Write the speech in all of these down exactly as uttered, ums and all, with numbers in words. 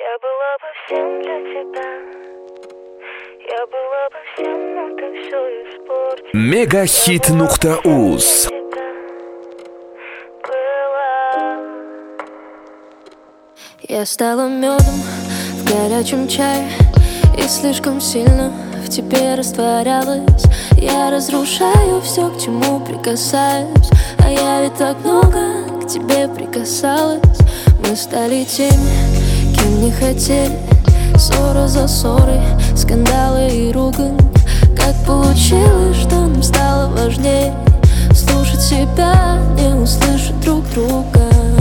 Я была бы всем для тебя. Я была бы всем, но ты все испортил. Мегахит нукта уз. Я стала медом в горячем чае и слишком сильно в тебе растворялась. Я разрушаю все, к чему прикасаюсь, а я ведь так много к тебе прикасалась. Мы стали теми, кем не хотели. Ссора за ссорой, скандалы и ругань. Как получилось, что нам стало важнее слушать себя, не услышать друг друга.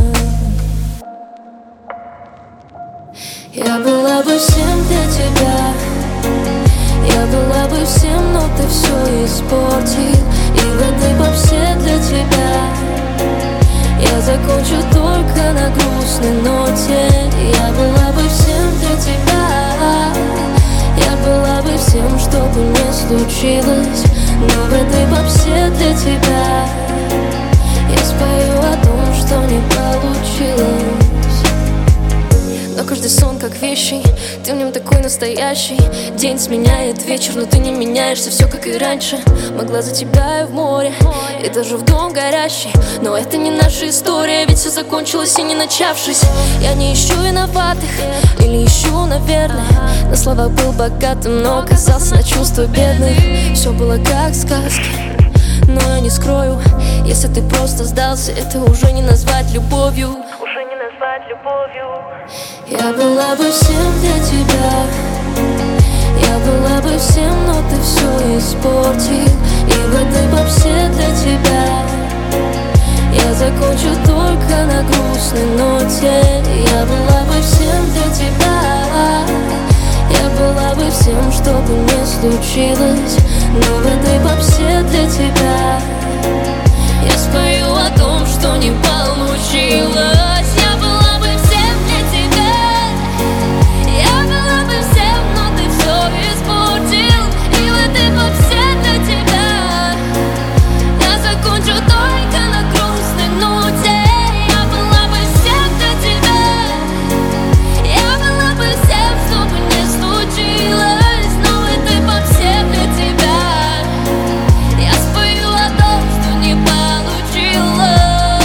Я была бы всем для тебя. Я была бы всем, но ты все испортил. И в этой попсе для тебя я закончу только на грустной ноте. Я была бы всем для тебя. Я была бы всем, что бы ни случилось. Но в этой попсе для тебя я спою о том, что не получилось. Но каждый сон как вещий, ты в нем такой настоящий. День сменяет вечер, но ты не меняешься, все как и раньше. Могла за тебя и в море, и даже в дом горящий. Но это не наша история, ведь все закончилось и не начавшись. Я не ищу виноватых, или ищу, наверное. На словах был богатым, но оказался на чувства бедных. Все было как в сказке, но я не скрою, если ты просто сдался, это уже не назвать любовью. Уже не назвать любовью. Я была бы всем для тебя. Я была бы всем, но ты все испортил. И в этой попсе для тебя я закончу только на грустной ноте. Я была бы всем для тебя. Я была бы всем, что бы ни случилось. Но в этой попсе для тебя я спою о том, что не получилось. Я была бы всем для тебя. Я была бы всем, но ты все испортил. И в этой попсе для тебя я закончу только на грустной ноте. Я была бы всем для тебя. Я была бы всем, что бы ни случилось. Но в этой попсе для тебя я спою о том, что не получилось.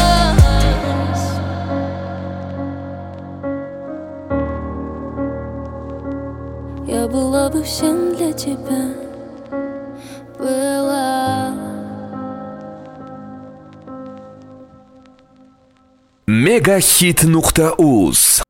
Я была бы всем для тебя. Была. Мегахит нукта уз.